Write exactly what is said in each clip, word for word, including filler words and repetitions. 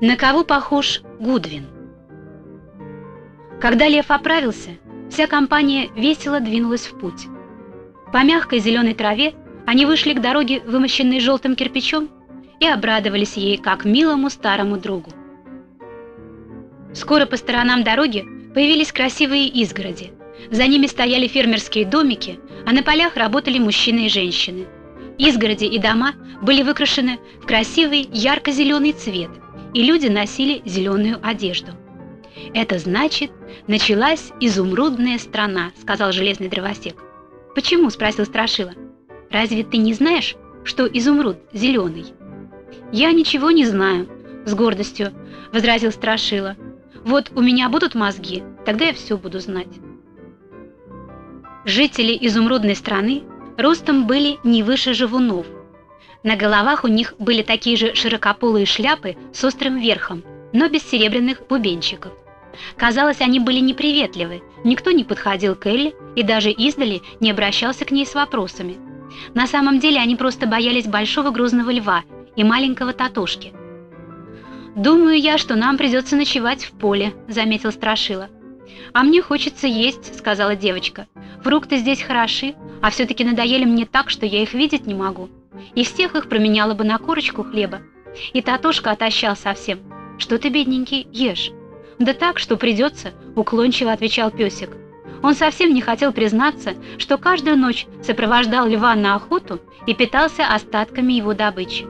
На кого похож Гудвин? Когда лев оправился, вся компания весело двинулась в путь. По мягкой зеленой траве они вышли к дороге, вымощенной желтым кирпичом, и обрадовались ей, как милому старому другу. Скоро по сторонам дороги появились красивые изгороди. За ними стояли фермерские домики, а на полях работали мужчины и женщины. Изгороди и дома были выкрашены в красивый ярко-зеленый цвет, и люди носили зеленую одежду. «Это значит, началась изумрудная страна», — сказал железный дровосек. «Почему?» — спросил Страшила. «Разве ты не знаешь, что изумруд зеленый?» «Я ничего не знаю», — с гордостью возразил Страшила. «Вот у меня будут мозги, тогда я все буду знать». Жители изумрудной страны ростом были не выше живунов. На головах у них были такие же широкополые шляпы с острым верхом, но без серебряных бубенчиков. Казалось, они были неприветливы, никто не подходил к Элли и даже издали не обращался к ней с вопросами. На самом деле они просто боялись большого грузного льва и маленького Татошки. «Думаю я, что нам придется ночевать в поле», — заметил Страшила. «А мне хочется есть», — сказала девочка. «Фрукты здесь хороши, а все-таки надоели мне так, что я их видеть не могу. И всех их променяла бы на корочку хлеба». И Татошка отощал совсем. «Что ты, бедненький, ешь?» «Да так, что придется», — уклончиво отвечал песик. Он совсем не хотел признаться, что каждую ночь сопровождал льва на охоту и питался остатками его добычи.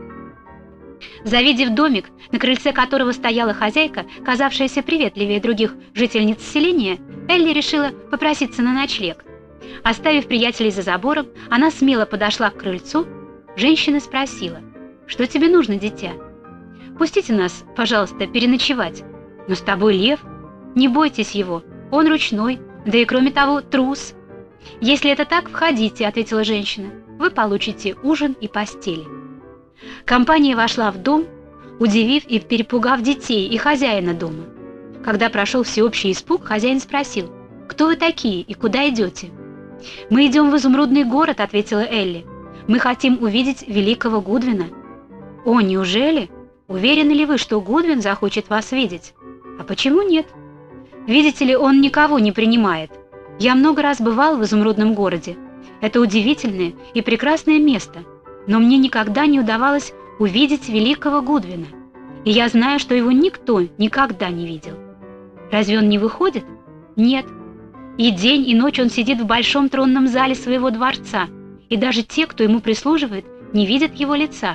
Завидев домик, на крыльце которого стояла хозяйка, казавшаяся приветливее других жительниц селения, Элли решила попроситься на ночлег. Оставив приятелей за забором, она смело подошла к крыльцу. Женщина спросила: «Что тебе нужно, дитя?» «Пустите нас, пожалуйста, переночевать». «Но с тобой лев. Не бойтесь его, он ручной, да и кроме того трус». «Если это так, входите», — ответила женщина. «Вы получите ужин и постели». Компания вошла в дом, удивив и перепугав детей и хозяина дома. Когда прошел всеобщий испуг, хозяин спросил: «Кто вы такие и куда идете?» «Мы идем в изумрудный город», — ответила Элли. «Мы хотим увидеть великого Гудвина». «О, неужели? Уверены ли вы, что Гудвин захочет вас видеть?» «А почему нет? Видите ли, он никого не принимает. Я много раз бывал в изумрудном городе. Это удивительное и прекрасное место, но мне никогда не удавалось увидеть великого Гудвина, и я знаю, что его никто никогда не видел». «Разве он не выходит?» «Нет. И день, и ночь он сидит в большом тронном зале своего дворца, и даже те, кто ему прислуживает, не видят его лица».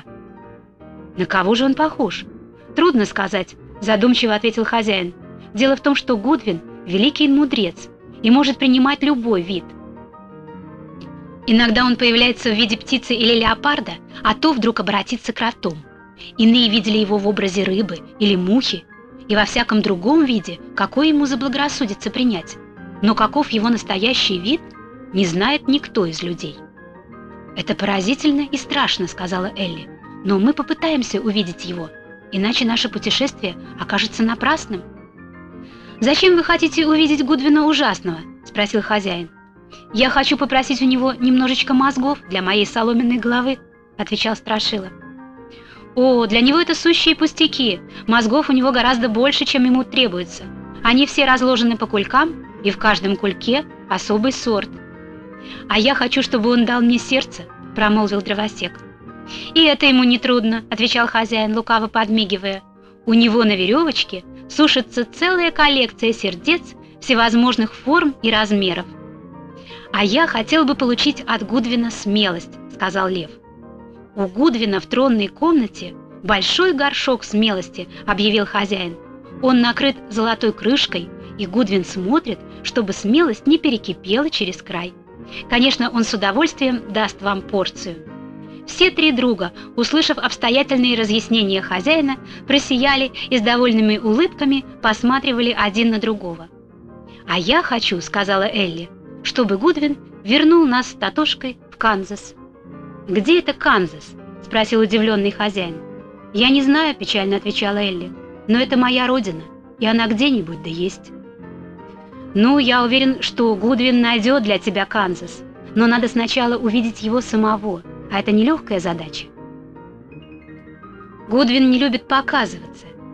«На кого же он похож?» «Трудно сказать», — задумчиво ответил хозяин. «Дело в том, что Гудвин — великий мудрец и может принимать любой вид. Иногда он появляется в виде птицы или леопарда, а то вдруг обратится кротом. Иные видели его в образе рыбы или мухи, и во всяком другом виде, какой ему заблагорассудится принять. Но каков его настоящий вид, не знает никто из людей». «Это поразительно и страшно», — сказала Элли. «Но мы попытаемся увидеть его, иначе наше путешествие окажется напрасным». «Зачем вы хотите увидеть Гудвина ужасного?» — спросил хозяин. «Я хочу попросить у него немножечко мозгов для моей соломенной головы», — отвечал Страшила. «О, для него это сущие пустяки. Мозгов у него гораздо больше, чем ему требуется. Они все разложены по кулькам, и в каждом кульке особый сорт». «А я хочу, чтобы он дал мне сердце», — промолвил дровосек. «И это ему нетрудно», — отвечал хозяин, лукаво подмигивая. «У него на веревочке сушится целая коллекция сердец всевозможных форм и размеров». «А я хотел бы получить от Гудвина смелость», — сказал лев. «У Гудвина в тронной комнате большой горшок смелости», — объявил хозяин. «Он накрыт золотой крышкой, и Гудвин смотрит, чтобы смелость не перекипела через край. Конечно, он с удовольствием даст вам порцию». Все три друга, услышав обстоятельные разъяснения хозяина, просияли и с довольными улыбками посматривали один на другого. «А я хочу», — сказала Элли, — «чтобы Гудвин вернул нас с Татошкой в Канзас». «Где это Канзас?» — спросил удивленный хозяин. «Я не знаю», — печально отвечала Элли, — «но это моя родина, и она где-нибудь да есть». «Ну, я уверен, что Гудвин найдет для тебя Канзас, но надо сначала увидеть его самого, а это нелегкая задача». «Гудвин не любит показываться,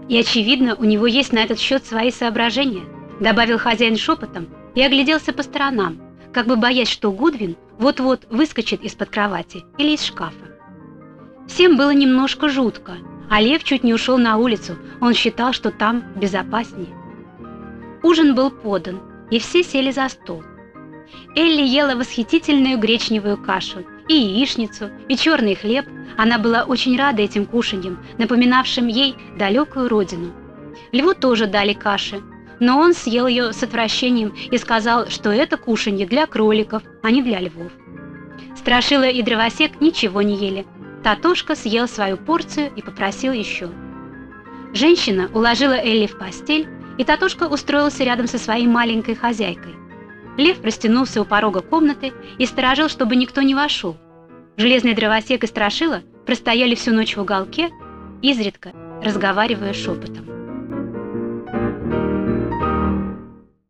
И, очевидно, у него есть на этот счет свои соображения, добавил хозяин шепотом и огляделся по сторонам, как бы боясь, что Гудвин вот-вот выскочит из-под кровати или из шкафа. Всем было немножко жутко, а Лев чуть не ушел на улицу, он считал, что там безопаснее. Ужин был подан, и все сели за стол. Элли ела восхитительную гречневую кашу, и яичницу, и черный хлеб. Она была очень рада этим кушаньям, напоминавшим ей далекую родину. Льву тоже дали каши, но он съел ее с отвращением и сказал, что это кушанье для кроликов, а не для львов. Страшила и Дровосек ничего не ели. Татошка съел свою порцию и попросил еще. Женщина уложила Элли в постель, и Татошка устроился рядом со своей маленькой хозяйкой. Лев растянулся у порога комнаты и сторожил, чтобы никто не вошел. Железный Дровосек и Страшила простояли всю ночь в уголке, изредка разговаривая шепотом.